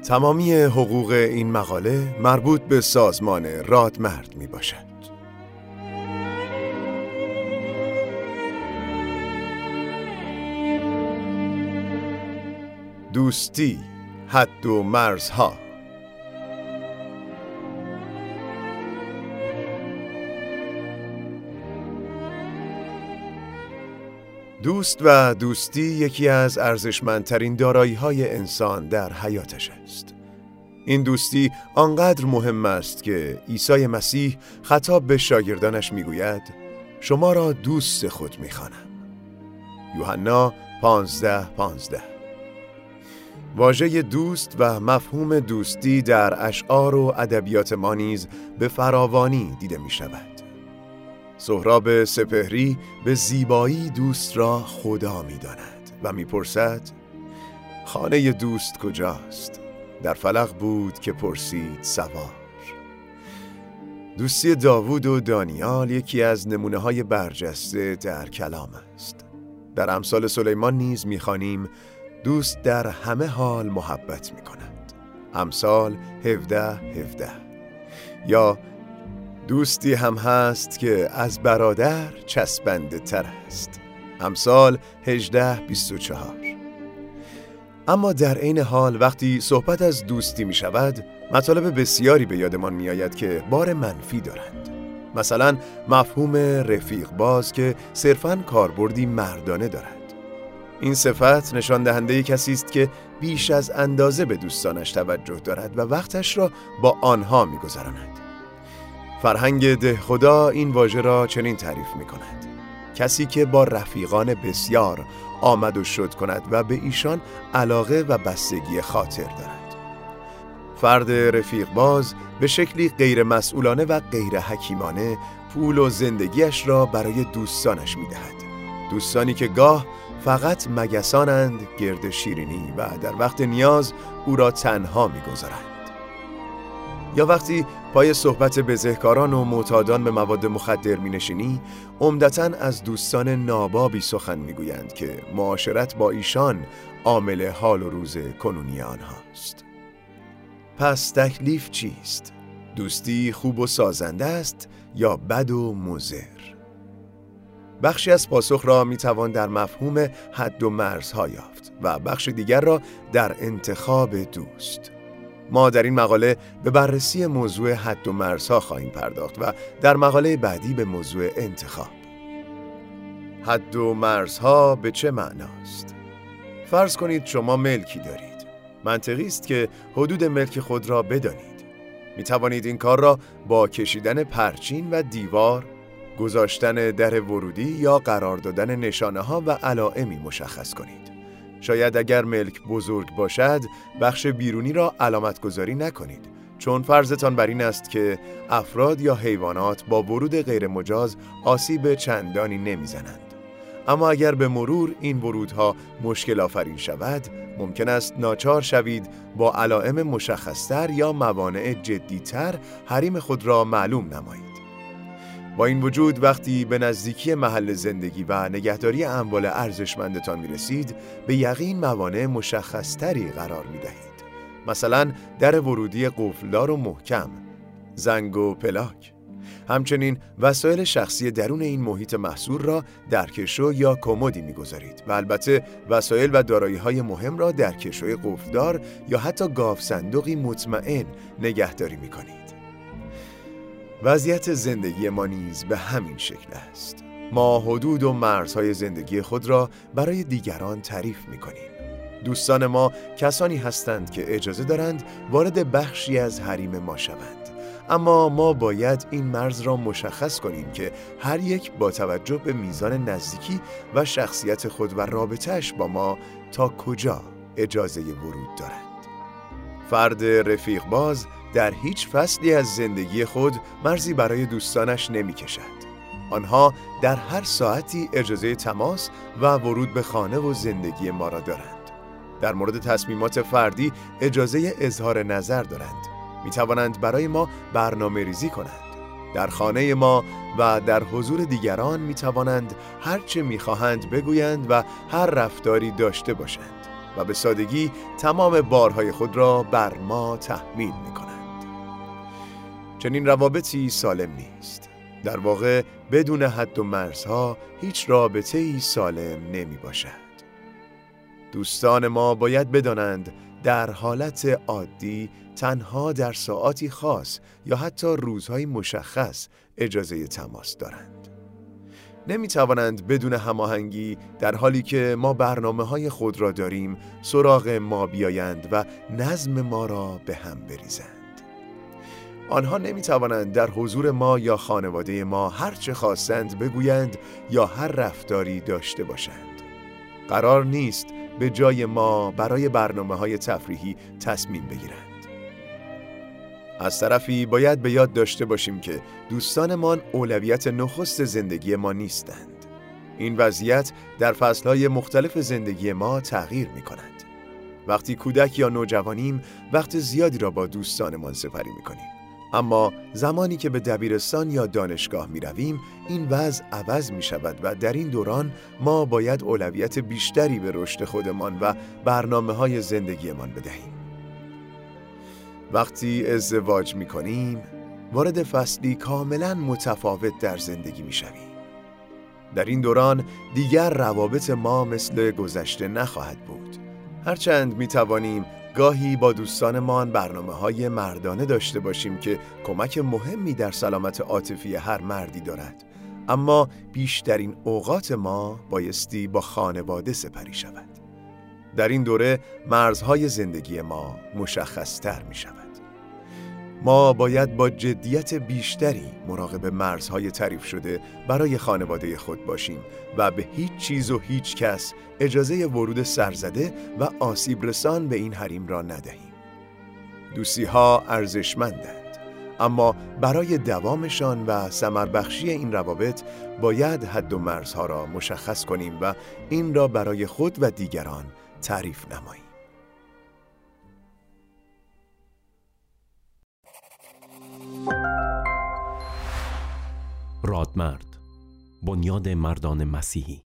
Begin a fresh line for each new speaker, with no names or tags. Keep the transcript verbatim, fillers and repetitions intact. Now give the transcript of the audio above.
تمامی حقوق این مقاله مربوط به سازمان رادمرد می باشد. دوستی، حد و مرزها. دوست و دوستی یکی از ارزشمندترین دارایی‌های انسان در حیاتش است. این دوستی آنقدر مهم است که عیسی مسیح خطاب به شاگردانش میگوید شما را دوست خود می‌خوانم. یوحنا پانزده پانزده. واژه دوست و مفهوم دوستی در اشعار و ادبیات ما نیز به فراوانی دیده می‌شود. سهراب سپهری به زیبایی دوست را خدا می‌داند و می‌پرسد خانه دوست کجاست؟ در فلق بود که پرسید سوار. دوستی داوود و دانیال یکی از نمونه‌های برجسته در کلام است. در امثال سلیمان نیز می‌خوانیم دوست در همه حال محبت می‌کند. امثال هفده هفده. یا دوستی هم هست که از برادر چسبنده تر است. امثال هجده بیست و چهار. اما در عین حال وقتی صحبت از دوستی می شود مطالب بسیاری به یادمان می آید که بار منفی دارند. مثلا مفهوم رفیق باز که صرفاً کاربردی مردانه دارد. این صفت نشان دهنده کسی است که بیش از اندازه به دوستانش توجه دارد و وقتش را با آنها می گذراند. فرهنگ دهخدا این واژه را چنین تعریف می کند: کسی که با رفیقان بسیار آمد و شد کند و به ایشان علاقه و بستگی خاطر دارد. فرد رفیق باز به شکلی غیر مسئولانه و غیر حکیمانه پول و زندگیش را برای دوستانش می دهد. دوستانی که گاه فقط مگسانند گرد شیرینی و در وقت نیاز او را تنها می گذارند. یا وقتی پای صحبت بزهکاران و معتادان به مواد مخدر می نشینی، عمدتاً از دوستان نابابی سخن می گویند که معاشرت با ایشان عامل حال و روز کنونی آنهاست. پس تکلیف چیست؟ دوستی خوب و سازنده است یا بد و مضر؟ بخشی از پاسخ را می توان در مفهوم حد و مرزها یافت و بخش دیگر را در انتخاب دوست. ما در این مقاله به بررسی موضوع حد و مرزها خواهیم پرداخت و در مقاله بعدی به موضوع انتخاب. حد و مرزها به چه معناست؟ فرض کنید شما ملکی دارید. منطقی است که حدود ملک خود را بدانید. می توانید این کار را با کشیدن پرچین و دیوار، گذاشتن در ورودی یا قرار دادن نشانه ها و علائمی مشخص کنید. شاید اگر ملک بزرگ باشد بخش بیرونی را علامت گذاری نکنید، چون فرضتان بر این است که افراد یا حیوانات با ورود غیر مجاز آسیب چندانی نمیزنند. اما اگر به مرور این ورودها مشکل آفرین شود، ممکن است ناچار شوید با علائم مشخصتر یا موانع جدیتر حریم خود را معلوم نمایید. با این وجود وقتی به نزدیکی محل زندگی و نگهداری اموال ارزشمندتان می‌رسید، به یقین موانع مشخصتری قرار می‌دهید. مثلا در ورودی قفلدار و محکم، زنگ و پلاک. همچنین وسایل شخصی درون این محیط محصور را در کشو یا کمدی می‌گذارید و البته وسایل و دارایی‌های مهم را در کشوی قفلدار یا حتی گاف صندوقی مطمئن نگهداری می‌کنید. وضعیت زندگی ما نیز به همین شکل است. ما حدود و مرزهای زندگی خود را برای دیگران تعریف می‌کنیم. دوستان ما کسانی هستند که اجازه دارند وارد بخشی از حریم ما شوند. اما ما باید این مرز را مشخص کنیم که هر یک با توجه به میزان نزدیکی و شخصیت خود و رابطه‌اش با ما تا کجا اجازه ورود دارند. فرد رفیق باز در هیچ فصلی از زندگی خود مرزی برای دوستانش نمی کشد. آنها در هر ساعتی اجازه تماس و ورود به خانه و زندگی ما را دارند. در مورد تصمیمات فردی اجازه اظهار نظر دارند. می توانند برای ما برنامه ریزی کنند. در خانه ما و در حضور دیگران می توانند هر چه می خواهند بگویند و هر رفتاری داشته باشند. و به سادگی تمام بارهای خود را بر ما تحمیل می کنند. چنین روابطی سالم نیست. در واقع بدون حد و مرزها هیچ رابطه‌ای سالم نمی باشد. دوستان ما باید بدانند در حالت عادی تنها در ساعاتی خاص یا حتی روزهای مشخص اجازه تماس دارند. نمی توانند بدون هماهنگی در حالی که ما برنامه‌های خود را داریم سراغ ما بیایند و نظم ما را به هم بریزند. آنها نمی توانند در حضور ما یا خانواده ما هر چه خواستند بگویند یا هر رفتاری داشته باشند. قرار نیست به جای ما برای برنامه‌های تفریحی تصمیم بگیرند. از طرفی باید به یاد داشته باشیم که دوستانمان اولویت نخست زندگی ما نیستند. این وضعیت در فصلهای مختلف زندگی ما تغییر می کند. وقتی کودک یا نوجوانیم وقت زیادی را با دوستانمان سپری می کنیم. اما زمانی که به دبیرستان یا دانشگاه می رویم این وضع عوض می شود و در این دوران ما باید اولویت بیشتری به رشد خودمان و برنامه‌های زندگیمان بدهیم. وقتی ازدواج می کنیم وارد فصلی کاملا متفاوت در زندگی می شویم. در این دوران دیگر روابط ما مثل گذشته نخواهد بود. هرچند می توانیم گاهی با دوستانمان برنامه‌های مردانه داشته باشیم که کمک مهمی در سلامت عاطفی هر مردی دارد، اما بیشترین اوقات ما بایستی با خانواده سپری شود. در این دوره مرزهای زندگی ما مشخص‌تر می شود. ما باید با جدیت بیشتری مراقب مرزهای تعریف شده برای خانواده خود باشیم و به هیچ چیز و هیچ کس اجازه ورود سرزده و آسیب رسان به این حریم را ندهیم. دوستی‌ها ارزشمندند، اما برای دوامشان و ثمربخشی این روابط باید حد و مرزها را مشخص کنیم و این را برای خود و دیگران تعریف نماییم.
رادمرد، بنیاد مردان مسیحی.